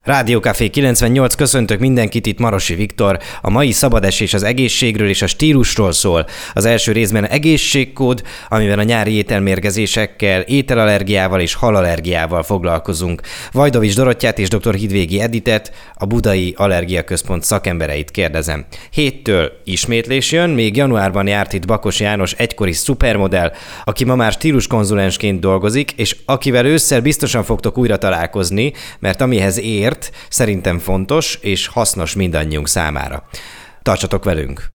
Rádiókafé 98, köszöntök mindenkit, itt Marosi Viktor. A mai szabadesés az egészségről és a stílusról szól. Az első részben egészségkód, amiben a nyári ételmérgezésekkel, ételallergiával és halallergiával foglalkozunk. Vajdovics Dorottyát és dr. Hidvégi Editet, a Budai Allergia Központ szakembereit kérdezem. Héttől ismétlés jön, még januárban járt itt Bakos János, egykori szupermodell, aki ma már stíluskonzulensként dolgozik, és akivel ősszel biztosan fogtok újra találkozni, mert amihez ér, szerintem fontos és hasznos mindannyiunk számára. Tartsatok velünk!